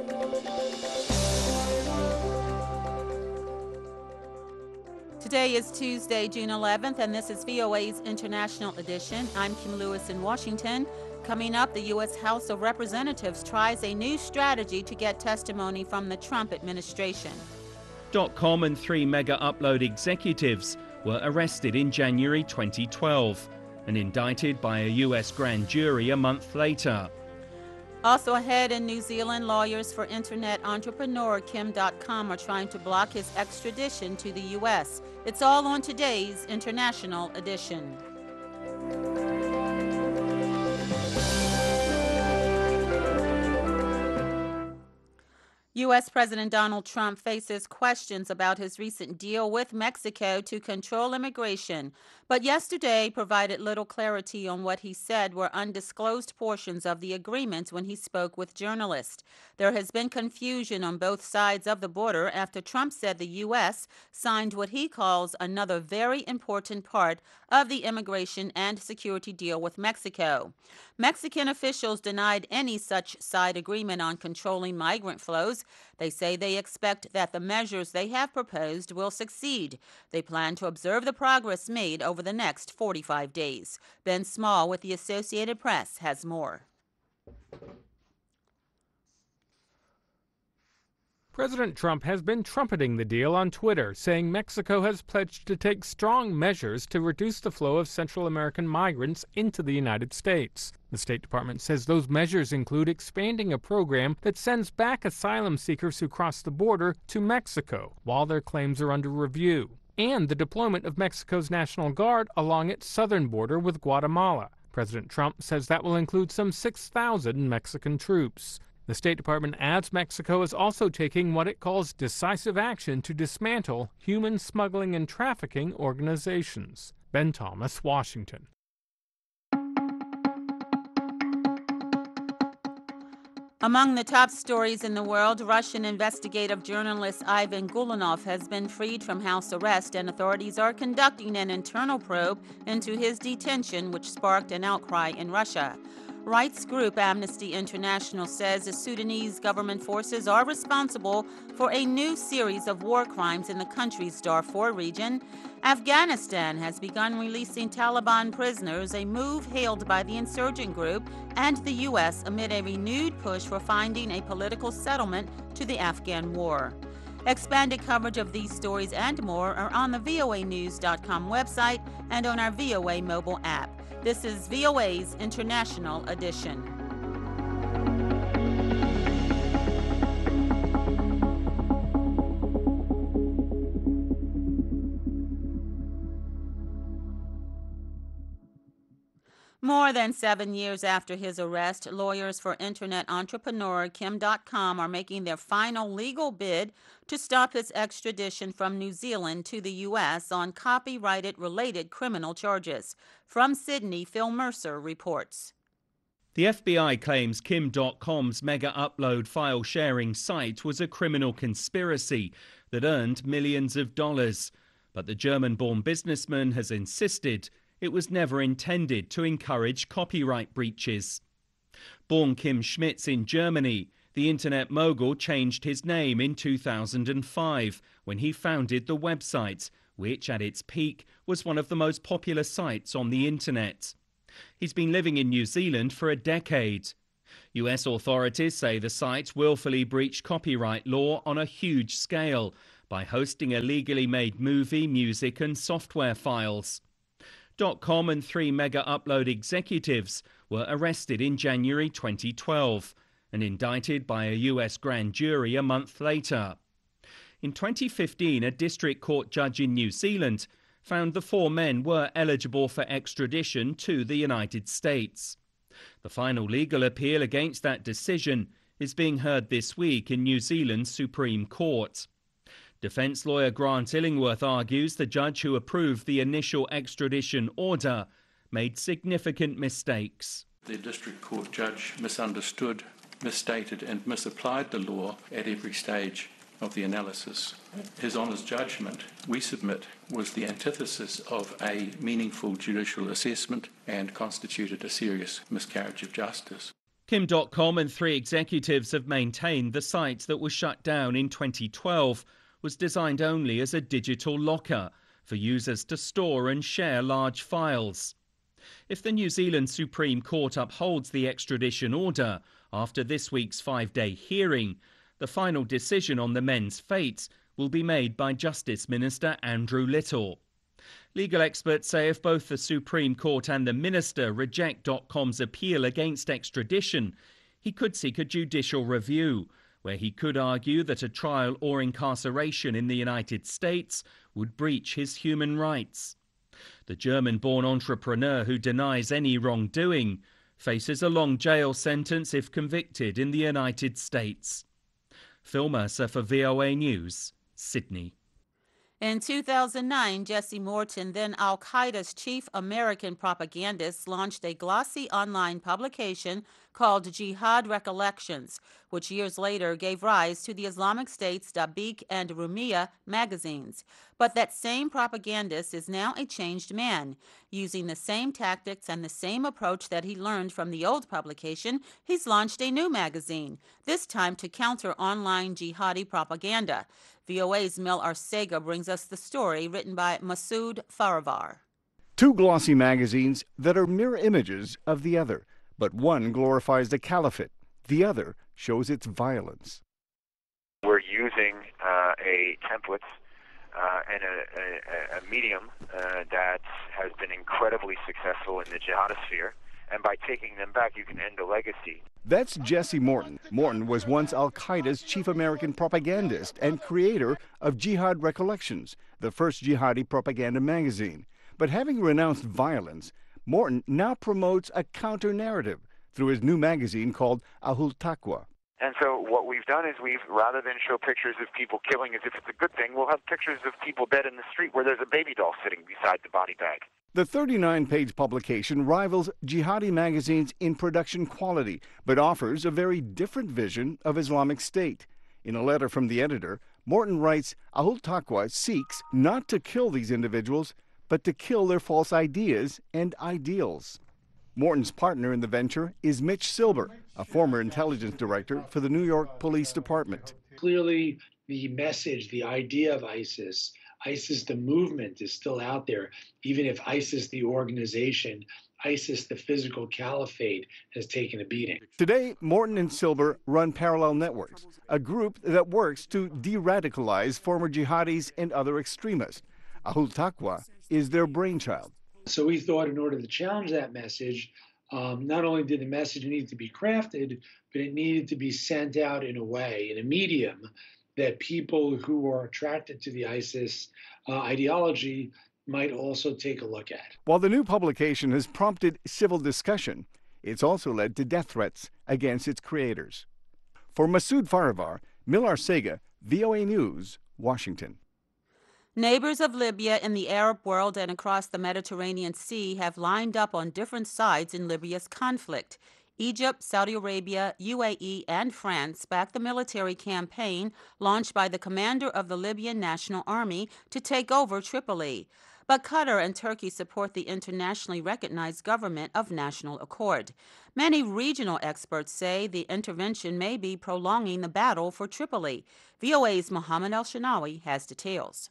Today is Tuesday, June 11th, and this is VOA's International Edition. I'm Kim Lewis in Washington. Coming up, the U.S. House of Representatives tries a new strategy to get testimony from the Trump administration. .com and 3 Mega Upload executives were arrested in January 2012 and indicted by a U.S. grand jury a month later. Also ahead in New Zealand, lawyers for internet entrepreneur Kim.com are trying to block his extradition to the U.S. It's all on today's International Edition. U.S. President Donald Trump faces questions about his recent deal with Mexico to control immigration, but yesterday provided little clarity on what he said were undisclosed portions of the agreement when he spoke with journalists. There has been confusion on both sides of the border after Trump said the U.S. signed what he calls another very important part of the immigration and security deal with Mexico. Mexican officials denied any such side agreement on controlling migrant flows. They say they expect that the measures they have proposed will succeed. They plan to observe the progress made over the next 45 days. Ben Small with the Associated Press has more. President Trump has been trumpeting the deal on Twitter, saying Mexico has pledged to take strong measures to reduce the flow of Central American migrants into the United States. The State Department says those measures include expanding a program that sends back asylum seekers who cross the border to Mexico while their claims are under review, and the deployment of Mexico's National Guard along its southern border with Guatemala. President Trump says that will include some 6,000 Mexican troops. The State Department adds Mexico is also taking what it calls decisive action to dismantle human smuggling and trafficking organizations. Ben Thomas, Washington. Among the top stories in the world, Russian investigative journalist Ivan Gulanov has been freed from house arrest, and authorities are conducting an internal probe into his detention, which sparked an outcry in Russia. Rights group Amnesty International says the Sudanese government forces are responsible for a new series of war crimes in the country's Darfur region. Afghanistan has begun releasing Taliban prisoners, a move hailed by the insurgent group and the U.S. amid a renewed push for finding a political settlement to the Afghan war. Expanded coverage of these stories and more are on the voanews.com website and on our VOA mobile app. This is VOA's International Edition. More than 7 years after his arrest, lawyers for internet entrepreneur Kim.com are making their final legal bid to stop his extradition from New Zealand to the U.S. on copyrighted-related criminal charges. From Sydney, Phil Mercer reports. The FBI claims Kim.com's mega upload file sharing site was a criminal conspiracy that earned millions of dollars. But the German-born businessman has insisted it was never intended to encourage copyright breaches. Born Kim Schmitz in Germany, the internet mogul changed his name in 2005 when he founded the website, which at its peak was one of the most popular sites on the internet. He's been living in New Zealand for a decade. US authorities say the site willfully breached copyright law on a huge scale by hosting illegally made movie, music and software files. .com and 3 Mega Upload executives were arrested in January 2012 and indicted by a US grand jury a month later. In 2015, a district court judge in New Zealand found the 4 men were eligible for extradition to the United States. The final legal appeal against that decision is being heard this week in New Zealand's Supreme Court. Defense lawyer Grant Illingworth argues the judge who approved the initial extradition order made significant mistakes. The district court judge misunderstood, misstated and misapplied the law at every stage of the analysis. His Honour's judgment, we submit, was the antithesis of a meaningful judicial assessment and constituted a serious miscarriage of justice. Kim.com and 3 executives have maintained the site that was shut down in 2012 was designed only as a digital locker for users to store and share large files. If the New Zealand Supreme Court upholds the extradition order after this week's 5-day hearing, the final decision on the men's fates will be made by Justice Minister Andrew Little. Legal experts say if both the Supreme Court and the minister reject .com's appeal against extradition, he could seek a judicial review, where he could argue that a trial or incarceration in the United States would breach his human rights. The German-born entrepreneur who denies any wrongdoing faces a long jail sentence if convicted in the United States. Phil Mercer for VOA News, Sydney. In 2009, Jesse Morton, then al-Qaeda's chief American propagandist, launched a glossy online publication called Jihad Recollections, which years later gave rise to the Islamic State's Dabiq and Rumiyah magazines. But that same propagandist is now a changed man. Using the same tactics and the same approach that he learned from the old publication, he's launched a new magazine, this time to counter online jihadi propaganda. VOA's Mil Arcega brings us the story written by Masood Farivar. Two glossy magazines that are mirror images of the other, but one glorifies the caliphate, the other shows its violence. We're using a template and a medium that has been incredibly successful in the jihadist sphere, and by taking them back, you can end a legacy. That's Jesse Morton. Morton was once al-Qaeda's chief American propagandist and creator of Jihad Recollections, the first jihadi propaganda magazine. But having renounced violence, Morton now promotes a counter-narrative through his new magazine called Ahul Taqwa. And so what we've done is rather than show pictures of people killing as if it's a good thing, we'll have pictures of people dead in the street where there's a baby doll sitting beside the body bag. The 39-page publication rivals jihadi magazines in production quality, but offers a very different vision of Islamic State. In a letter from the editor, Morton writes, Ahul Taqwa seeks not to kill these individuals, but to kill their false ideas and ideals. Morton's partner in the venture is Mitch Silber, a former intelligence director for the New York Police Department. Clearly, the message, the idea of ISIS, the movement, is still out there, even if ISIS, the organization, ISIS, the physical caliphate, has taken a beating. Today, Morton and Silber run Parallel Networks, a group that works to de-radicalize former jihadis and other extremists. Ahul Taqwa is their brainchild. So we thought in order to challenge that message, not only did the message need to be crafted, but it needed to be sent out in a way, in a medium, that people who are attracted to the ISIS ideology might also take a look at. While the new publication has prompted civil discussion, it's also led to death threats against its creators. For Masood Farivar, Mil Arcega, VOA News, Washington. Neighbors of Libya in the Arab world and across the Mediterranean Sea have lined up on different sides in Libya's conflict. Egypt, Saudi Arabia, UAE, and France backed the military campaign launched by the commander of the Libyan National Army to take over Tripoli. But Qatar and Turkey support the internationally recognized government of national accord. Many regional experts say the intervention may be prolonging the battle for Tripoli. VOA's Mohammed El-Shanawi has details.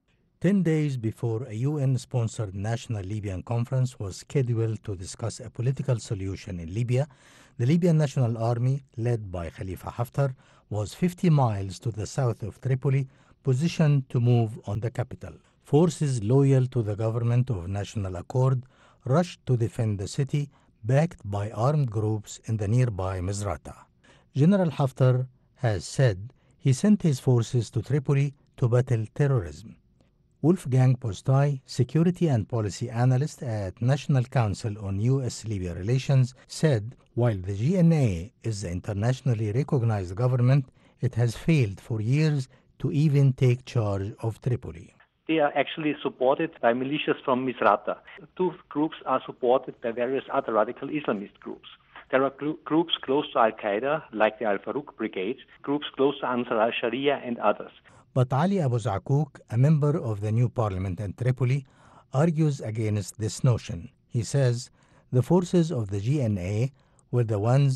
10 days before a UN-sponsored National Libyan Conference was scheduled to discuss a political solution in Libya, the Libyan National Army, led by Khalifa Haftar, was 50 miles to the south of Tripoli, positioned to move on the capital. Forces loyal to the government of national accord rushed to defend the city, backed by armed groups in the nearby Misrata. General Haftar has said he sent his forces to Tripoli to battle terrorism. Wolfgang Postai, security and policy analyst at National Council on U.S.-Libya Relations, said while the GNA is the internationally recognized government, it has failed for years to even take charge of Tripoli. They are actually supported by militias from Misrata. Two groups are supported by various other radical Islamist groups. There are groups close to Al-Qaeda, like the Al-Farouk Brigade, groups close to Ansar al-Sharia and others. But Ali Abu Zakuk, a member of the new parliament in Tripoli, argues against this notion. He says the forces of the GNA were the ones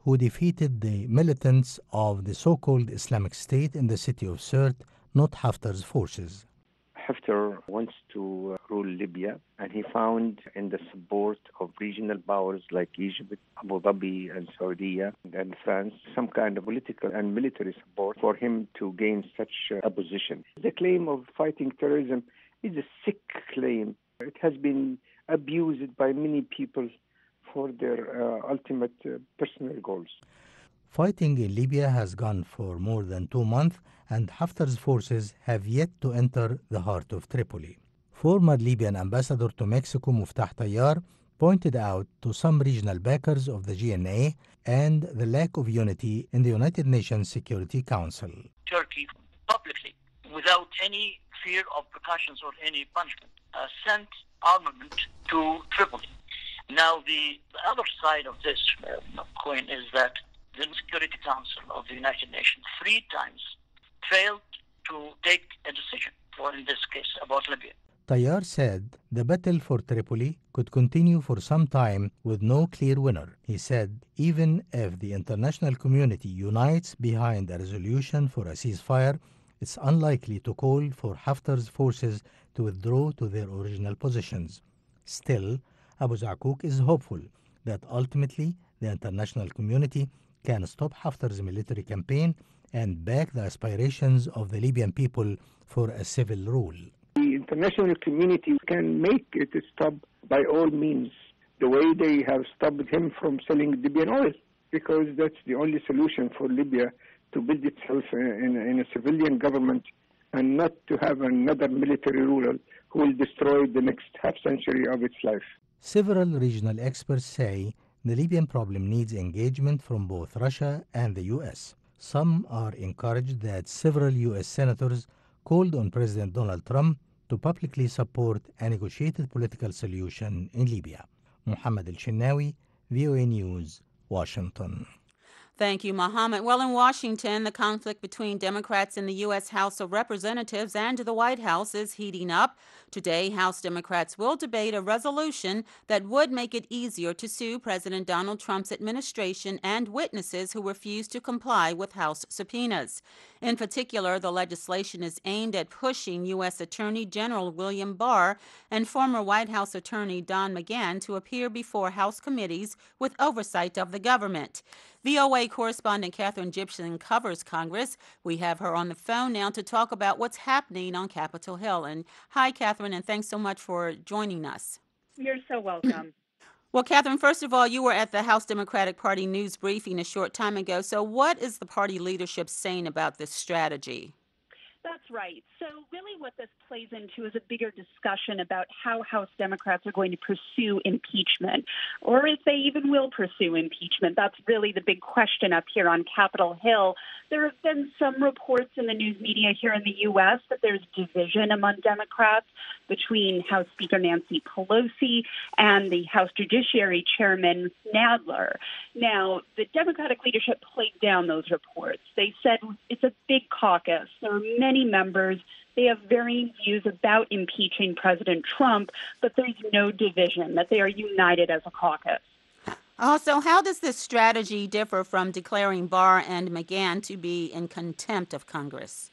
who defeated the militants of the so-called Islamic State in the city of Sirte, not Haftar's forces. Haftar wants to rule Libya, and he found in the support of regional powers like Egypt, Abu Dhabi, and Saudi, and France some kind of political and military support for him to gain such a position. The claim of fighting terrorism is a sick claim. It has been abused by many people for their ultimate personal goals. Fighting in Libya has gone for more than 2 months, and Haftar's forces have yet to enter the heart of Tripoli. Former Libyan ambassador to Mexico, Muftah Tayyar, pointed out to some regional backers of the GNA and the lack of unity in the United Nations Security Council. Turkey publicly, without any fear of repercussions or any punishment, sent armament to Tripoli. Now, the other side of this coin is that the Security Council of the United Nations 3 times failed to take a decision, or in this case, about Libya. Tayyar said the battle for Tripoli could continue for some time with no clear winner. He said even if the international community unites behind a resolution for a ceasefire, it's unlikely to call for Haftar's forces to withdraw to their original positions. Still, Abu Zakuk is hopeful that ultimately the international community can stop Haftar's military campaign and back the aspirations of the Libyan people for a civil rule. The international community can make it stop by all means, the way they have stopped him from selling Libyan oil, because that's the only solution for Libya to build itself in a civilian government and not to have another military ruler who will destroy the next half century of its life. Several regional experts say the Libyan problem needs engagement from both Russia and the U.S. Some are encouraged that several U.S. senators called on President Donald Trump to publicly support a negotiated political solution in Libya. Mohammed El-Shinnawi, VOA News, Washington. Thank you, Mohammed. Well, in Washington, the conflict between Democrats in the U.S. House of Representatives and the White House is heating up. Today, House Democrats will debate a resolution that would make it easier to sue President Donald Trump's administration and witnesses who refuse to comply with House subpoenas. In particular, the legislation is aimed at pushing U.S. Attorney General William Barr and former White House Attorney Don McGahn to appear before House committees with oversight of the government. VOA correspondent Catherine Gibson covers Congress. We have her on the phone now to talk about what's happening on Capitol Hill. And hi, Catherine, and thanks so much for joining us. You're so welcome. Well, Catherine, first of all, you were at the House Democratic Party news briefing a short time ago. So what is the party leadership saying about this strategy? That's right. So really what this plays into is a bigger discussion about how House Democrats are going to pursue impeachment, or if they even will pursue impeachment. That's really the big question up here on Capitol Hill. There have been some reports in the news media here in the U.S. that there's division among Democrats between House Speaker Nancy Pelosi and the House Judiciary Chairman Nadler. Now, the Democratic leadership played down those reports. They said it's a big caucus. There are many members. They have varying views about impeaching President Trump, but there's no division, that they are united as a caucus. Also, how does this strategy differ from declaring Barr and McGahn to be in contempt of Congress?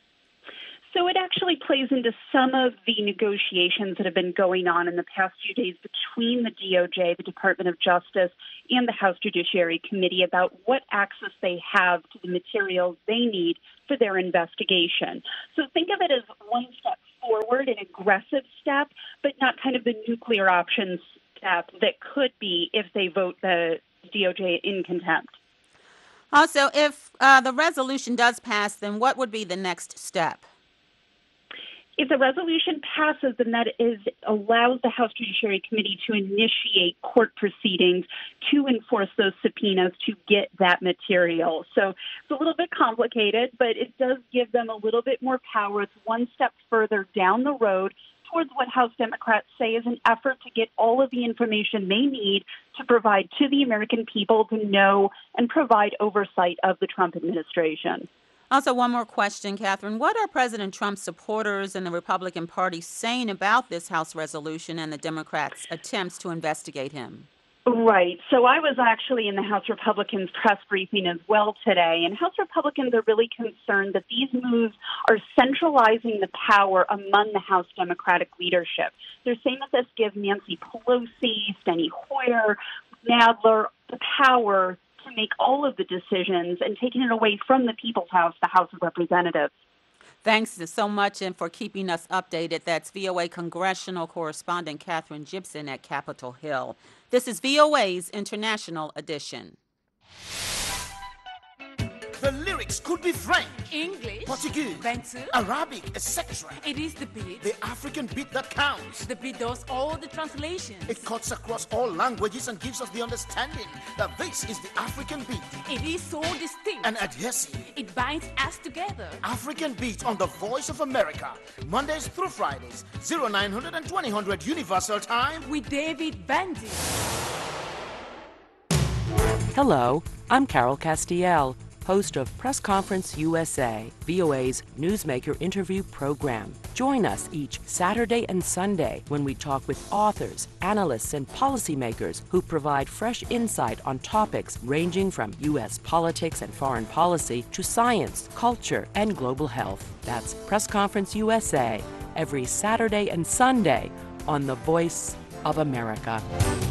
So it actually plays into some of the negotiations that have been going on in the past few days between the DOJ, the Department of Justice, and the House Judiciary Committee about what access they have to the materials they need for their investigation. So think of it as one step forward, an aggressive step, but not kind of the nuclear option step that could be if they vote the DOJ in contempt. Also, if the resolution does pass, then what would be the next step? If the resolution passes, then that allows the House Judiciary Committee to initiate court proceedings to enforce those subpoenas to get that material. So it's a little bit complicated, but it does give them a little bit more power. It's one step further down the road towards what House Democrats say is an effort to get all of the information they need to provide to the American people to know and provide oversight of the Trump administration. Also, one more question, Catherine. What are President Trump's supporters and the Republican Party saying about this House resolution and the Democrats' attempts to investigate him? Right. So I was actually in the House Republicans press briefing as well today, and House Republicans are really concerned that these moves are centralizing the power among the House Democratic leadership. They're saying that this gives Nancy Pelosi, Steny Hoyer, Nadler the power to make all of the decisions and taking it away from the People's House, the House of Representatives. Thanks so much and for keeping us updated. That's VOA congressional correspondent Catherine Gibson at Capitol Hill. This is VOA's International Edition. The lyrics could be French, English, Portuguese, Bantu, Arabic, etc. It is the beat. The African beat that counts. The beat does all the translations. It cuts across all languages and gives us the understanding that this is the African beat. It is so distinct and adhesive. It binds us together. African Beat on the Voice of America, Mondays through Fridays, 0900 and 2000 Universal Time with David Bandy. Hello, I'm Carol Castiel, host of Press Conference USA, VOA's newsmaker interview program. Join us each Saturday and Sunday when we talk with authors, analysts, and policymakers who provide fresh insight on topics ranging from U.S. politics and foreign policy to science, culture, and global health. That's Press Conference USA, every Saturday and Sunday on the Voice of America.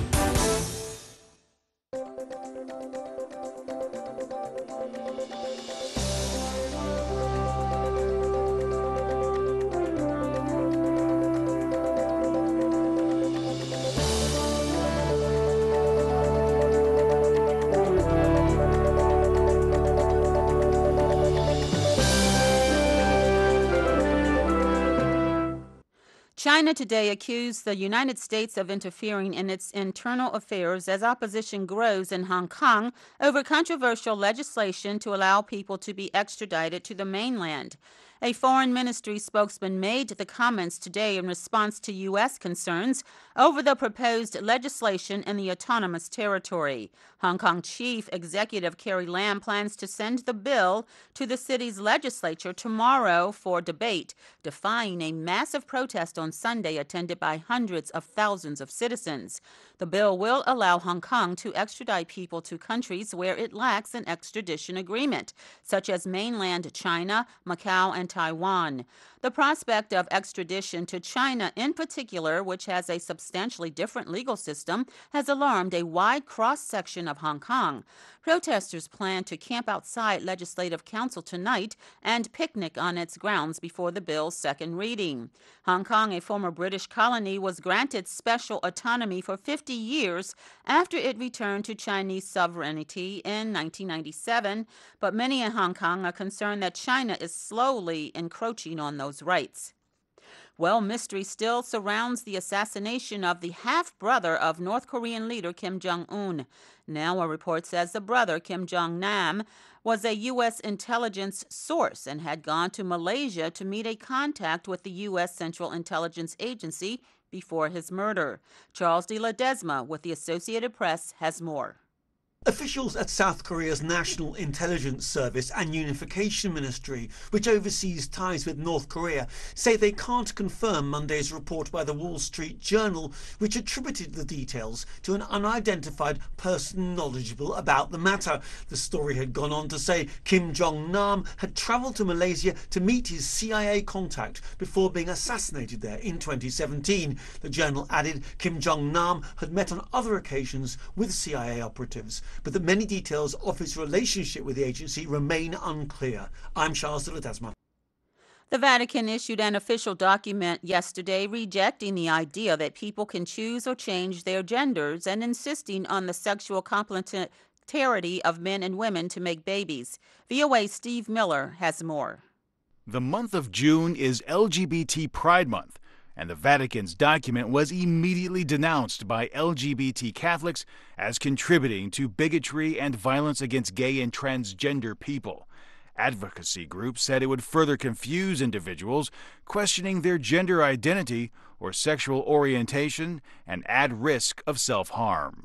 China today accused the United States of interfering in its internal affairs as opposition grows in Hong Kong over controversial legislation to allow people to be extradited to the mainland. A foreign ministry spokesman made the comments today in response to U.S. concerns over the proposed legislation in the autonomous territory. Hong Kong Chief Executive Carrie Lam plans to send the bill to the city's legislature tomorrow for debate, defying a massive protest on Sunday attended by hundreds of thousands of citizens. The bill will allow Hong Kong to extradite people to countries where it lacks an extradition agreement, such as mainland China, Macau, and Taiwan. The prospect of extradition to China in particular, which has a substantially different legal system, has alarmed a wide cross-section of Hong Kong. Protesters plan to camp outside Legislative Council tonight and picnic on its grounds before the bill's second reading. Hong Kong, a former British colony, was granted special autonomy for 50 years after it returned to Chinese sovereignty in 1997, but many in Hong Kong are concerned that China is slowly encroaching on those rights. Well, mystery still surrounds the assassination of the half-brother of North Korean leader Kim Jong-un. Now a report says the brother, Kim Jong-nam, was a U.S. intelligence source and had gone to Malaysia to meet a contact with the U.S. Central Intelligence Agency before his murder. Charles de Ledesma with the Associated Press has more. Officials at South Korea's National Intelligence Service and Unification Ministry, which oversees ties with North Korea, say they can't confirm Monday's report by the Wall Street Journal, which attributed the details to an unidentified person knowledgeable about the matter. The story had gone on to say Kim Jong-nam had travelled to Malaysia to meet his CIA contact before being assassinated there in 2017. The journal added Kim Jong-nam had met on other occasions with CIA operatives, but that many details of his relationship with the agency remain unclear. I'm Charles de Ledesma. The Vatican issued an official document yesterday rejecting the idea that people can choose or change their genders and insisting on the sexual complementarity of men and women to make babies. VOA's Steve Miller has more. The month of June is LGBT Pride Month, and the Vatican's document was immediately denounced by LGBT Catholics as contributing to bigotry and violence against gay and transgender people. Advocacy groups said it would further confuse individuals questioning their gender identity or sexual orientation and add risk of self-harm.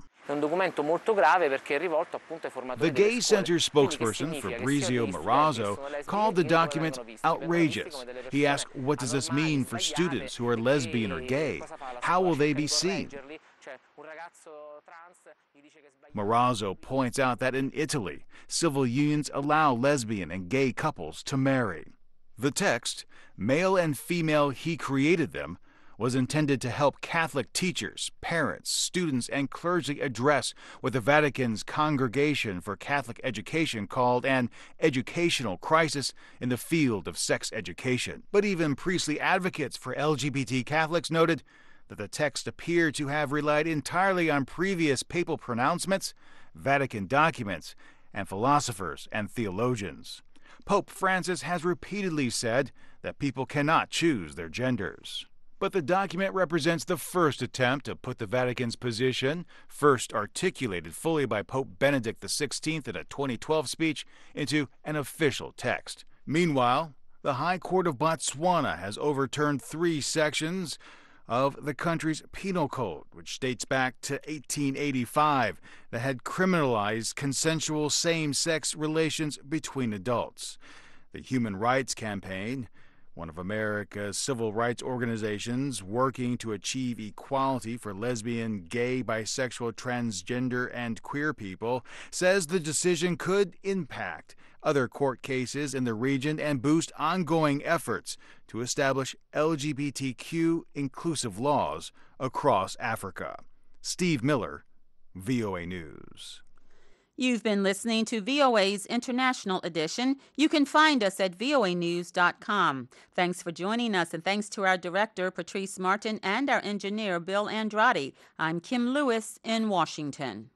The Gay Center spokesperson, Fabrizio Marazzo, called the document outrageous. He asked, what does this mean for students who are lesbian or gay? How will they be seen? Marazzo points out that in Italy, civil unions allow lesbian and gay couples to marry. The text, "Male and female he created them," was intended to help Catholic teachers, parents, students, and clergy address what the Vatican's Congregation for Catholic Education called an educational crisis in the field of sex education. But even priestly advocates for LGBT Catholics noted that the text appeared to have relied entirely on previous papal pronouncements, Vatican documents, and philosophers and theologians. Pope Francis has repeatedly said that people cannot choose their genders. But the document represents the first attempt to put the Vatican's position, first articulated fully by Pope Benedict XVI in a 2012 speech, into an official text. Meanwhile, the High Court of Botswana has overturned 3 sections of the country's penal code, which dates back to 1885, that had criminalized consensual same-sex relations between adults. The Human Rights Campaign, one of America's civil rights organizations working to achieve equality for lesbian, gay, bisexual, transgender, and queer people, says the decision could impact other court cases in the region and boost ongoing efforts to establish LGBTQ inclusive laws across Africa. Steve Miller, VOA News. You've been listening to VOA's International Edition. You can find us at voanews.com. Thanks for joining us, and thanks to our director, Patrice Martin, and our engineer, Bill Andrade. I'm Kim Lewis in Washington.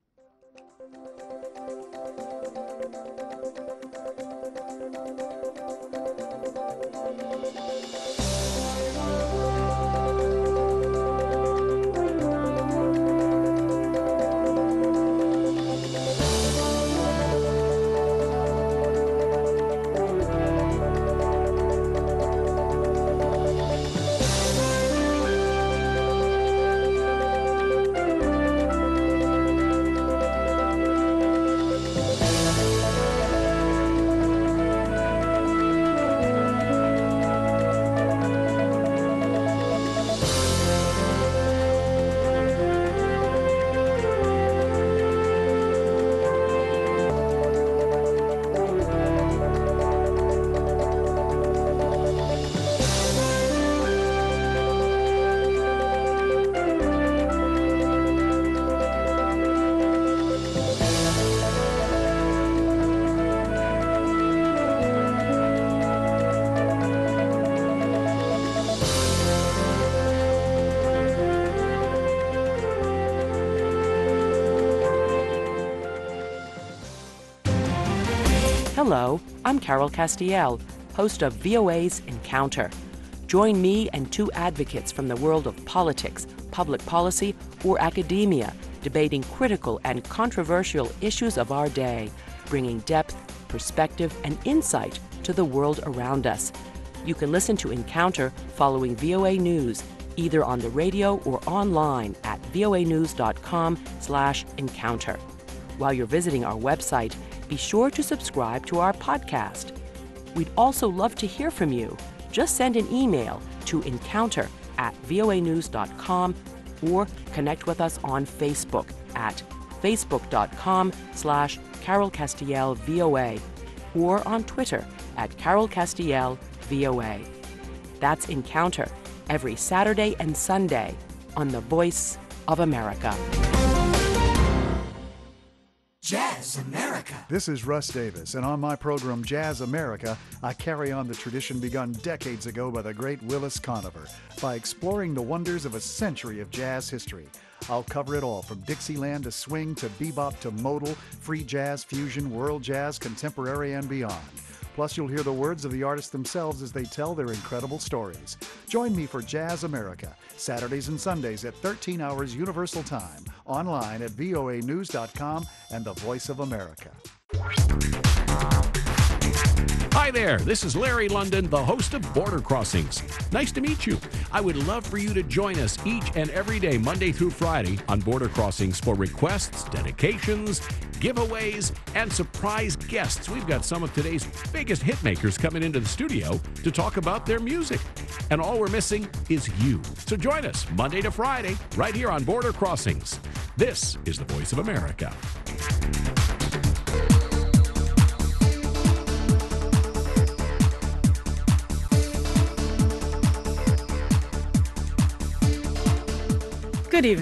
Hello, I'm Carol Castiel, host of VOA's Encounter. Join me and 2 advocates from the world of politics, public policy, or academia, debating critical and controversial issues of our day, bringing depth, perspective, and insight to the world around us. You can listen to Encounter following VOA News, either on the radio or online at voanews.com/encounter. While you're visiting our website, be sure to subscribe to our podcast. We'd also love to hear from you. Just send an email to encounter@voanews.com or connect with us on Facebook at facebook.com/CarolCastielVOA or on Twitter at CarolCastielVOA. That's Encounter every Saturday and Sunday on The Voice of America. Jazz America. This is Russ Davis, and on my program Jazz America, I carry on the tradition begun decades ago by the great Willis Conover by exploring the wonders of a century of jazz history. I'll cover it all, from Dixieland to swing to bebop to modal, free jazz, fusion, world jazz, contemporary, and beyond. Plus, you'll hear the words of the artists themselves as they tell their incredible stories. Join me for Jazz America, Saturdays and Sundays at 13 hours Universal Time, online at voanews.com and the Voice of America. Hi, Hi there, this is Larry London, the host of Border Crossings. Nice to meet you. I would love for you to join us each and every day, Monday through Friday, on Border Crossings for requests, dedications, giveaways, and surprise guests. We've got some of today's biggest hit makers coming into the studio to talk about their music. And all we're missing is you. So join us Monday to Friday, right here on Border Crossings. This is the Voice of America. Good evening.